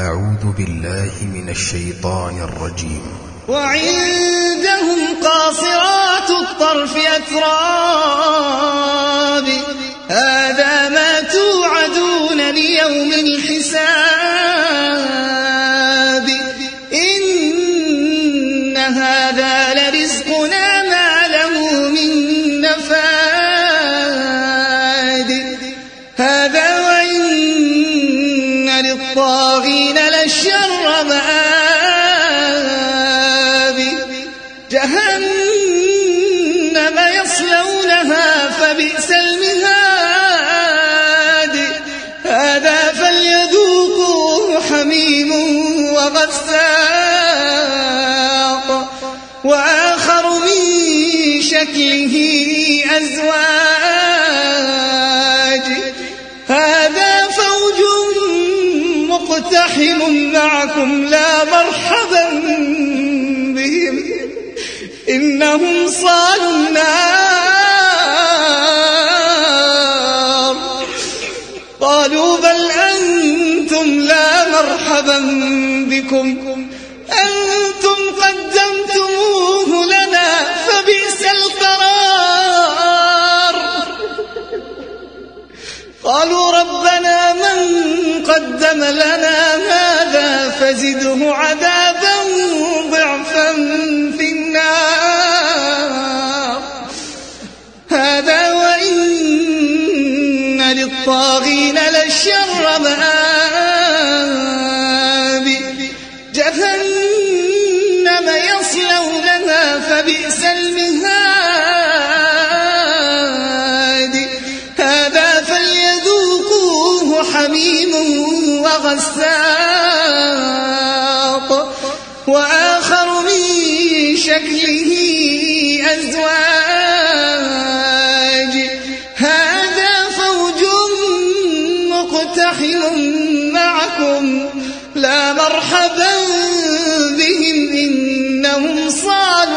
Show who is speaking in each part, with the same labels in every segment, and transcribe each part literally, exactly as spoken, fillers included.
Speaker 1: أعوذ بالله من الشيطان الرجيم.
Speaker 2: وعندهم قاصرات الطرف أتراب هذا ما توعدون ليوم الحساب إن هذا لرزقنا ما له من نفاد هذا وإن للطاغين لشر مآب جهنم يصلونها فبئس المهاد هذا فليذوقوه حميم وغساق وآخر من شكله أزواج هذا فوج مقتحم معكم لا مرحبا بهم إنهم صالوا النار قالوا بل أنتم لا مرحبا بكم أنتم قدمتموه لنا فبئس القرار قالوا ربنا من قدم لنا هذا فزده عذابا ضعفا في النار هذا وإن للطاغين لشر مآب جهنم يصلونها فبئس المهاد هذا فليذوقوه حميم وغساق وآخر من شكله أزواج هذا فوج مقتحم معكم لا مرحبا بهم إنهم صالوا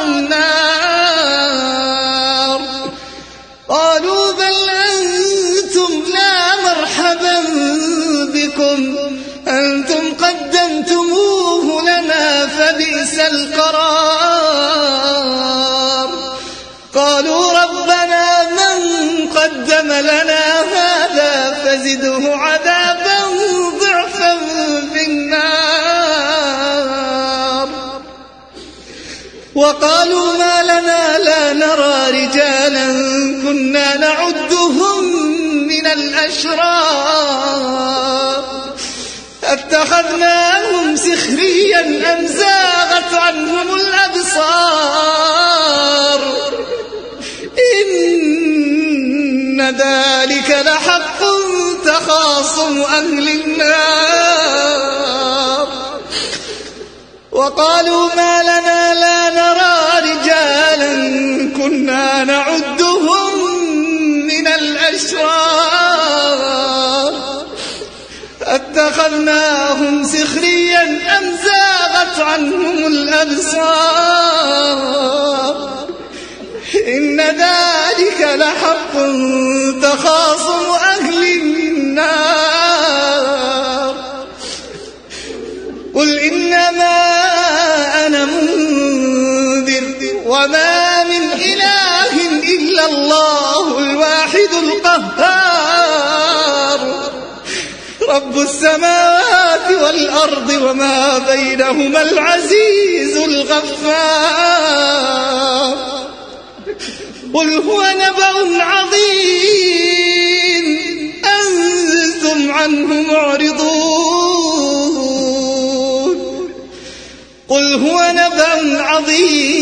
Speaker 2: النار قالوا بل أنتم لا مرحبا بكم أنتم قدمتموه لنا فبئس القرار قالوا ربنا من قدم لنا هذا فزده عذابا ضعفا في النار وقالوا ما لنا لا نرى رجالا كنا نعدهم من الأشرار اتخذناهم سخريا أم زاغت عنهم الأبصار إن ذلك لحق تخاصم أهل النار وقالوا ما لنا لا نرى رجالا كنا نعدهم من الأشرار اتخذناهم سخريا أم زاغت عنهم الأبصار إن ذلك لحق تخاصم أهل النار قل إنما أنا منذر وما من إله إلا الله الواحد القهار رب السماوات والأرض وما بينهما العزيز الغفار قل هو نبأ عظيم أنتم عنه معرضون قل هو نبأ عظيم